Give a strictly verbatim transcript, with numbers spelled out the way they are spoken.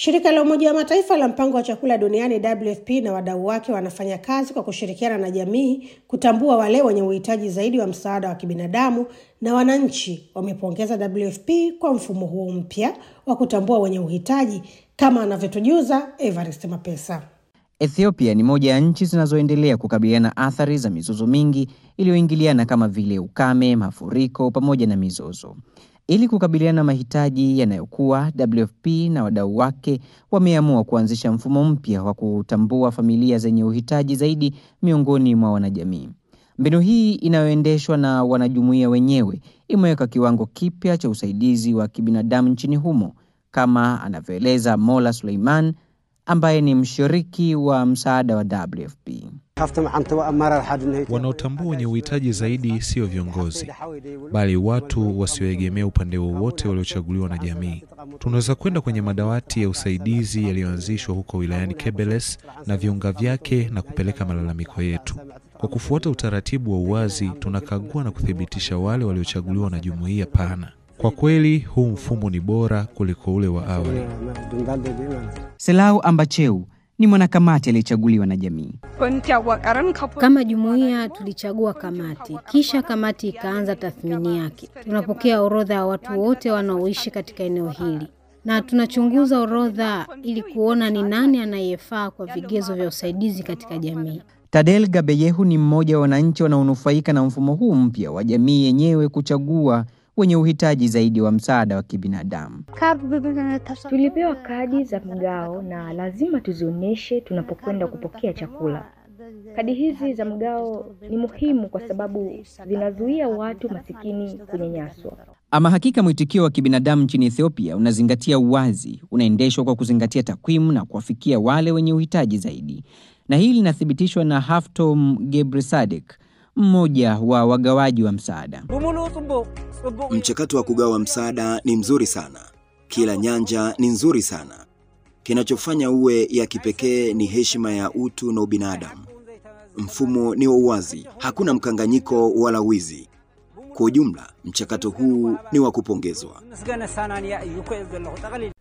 Shirika la Umoja wa Mataifa la Mpango wa Chakula Duniani W F P na wadau wake wanafanya kazi kwa kushirikiana na jamii kutambua wale wenye uhitaji zaidi wa msaada wa kibinadamu, na wananchi wamepongeza W F P kwa mfumo huo mpya wa kutambua wenye uhitaji, kama anavyotujuza Evarist Mapesa. Ethiopia ni moja ya nchi zinazoendelea kukabiliana na athari za mizozo mingi iliyoingiliana kama vile ukame, mafuriko pamoja na mizozo. Ili kukabiliana na mahitaji yanayokuwa, W F P na wadau wake wameamua kuanzisha mfumo mpya wa kutambua familia zenye uhitaji zaidi miongoni mwa wanajamii. Mbinu hii inayoendeshwa na wanajumuiya wenyewe imeweka kiwango kipya cha usaidizi wa kibinadamu nchini humo, kama anavyoeleza Mola Suleiman ambaye ni mshiriki wa msaada wa W F P. Wanaotambua wenye uhitaji zaidi sio viongozi, bali watu wasioegemea upande wowote waliochaguliwa na jamii. Tunaweza kwenda kwenye madawati ya usaidizi yaliyoanzishwa huko wilayani Kebeles na viunga vyake na kupeleka malalamiko yetu. Kwa kufuata utaratibu wa uwazi, tunakagua na kuthibitisha wale waliochaguliwa na jumuiya pana. Kwa kweli huu mfumo ni bora kuliko ule wa awali. Selau Ambacheu ni mwanakamati aliyechaguliwa na jamii. Kama jumuiya tulichagua kamati, kisha kamati ikaanza tathmini yake. Tunapokea orodha ya watu wote wanaoishi katika eneo hili, na tunachunguza orodha ili kuona ni nani anayefaa kwa vigezo vya usaidizi katika jamii. Tadel Gabeyehu ni mmoja wa wananchi wanaonufaika na mfumo huu mpya wa jamii yenyewe kuchagua wenye uhitaji zaidi wa msaada wa kibinadamu. Tulipewa kadi za mgao na lazima tuzionyeshe tunapokwenda kupokea chakula. Kadi hizi za mgao ni muhimu kwa sababu zinazuia watu masikini kunyanyaswa. Ama hakika mwitikio wa kibinadamu nchini Ethiopia unazingatia uwazi, unaendeshwa kwa kuzingatia takwimu na kuwafikia wale wenye uhitaji zaidi. Na hili linathibitishwa na Haftom Gebresadek, mmoja wa wagawaji wa msaada. Mchakato wa kugawa msaada ni mzuri sana. Kila nyanja ni nzuri sana. Kinachofanya uwe ya kipekee ni heshima ya utu na ubinadamu. Mfumo ni wa uwazi, hakuna mkanganyiko wala wizi. Kwa ujumla, mchakato huu ni wa kupongezwa.